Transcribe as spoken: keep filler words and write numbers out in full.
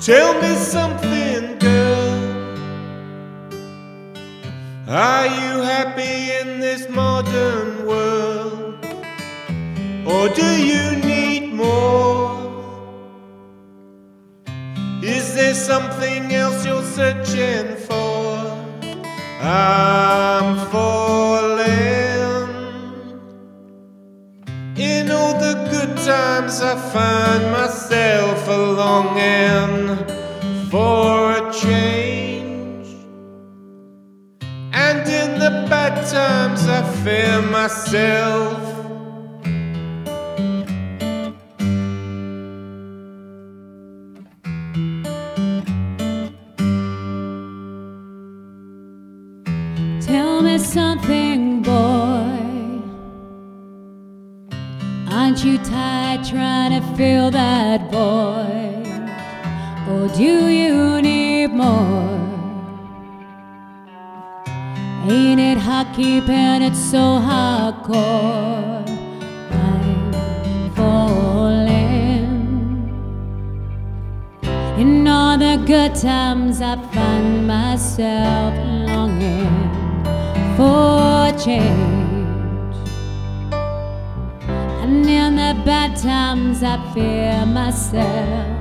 Tell me something, girl. Are you happy in this modern world? Or do you need more? Is there something else you're searching for? I'm falling. In all the good times I find myself a longing for a change, and in the bad times I fear myself. Tell me something, boy. Aren't you tired trying to fill that void? Or do you need more? Ain't it hard keeping it so hardcore? I'm falling. In all the good times I find myself longing for change, and in the bad times I fear myself.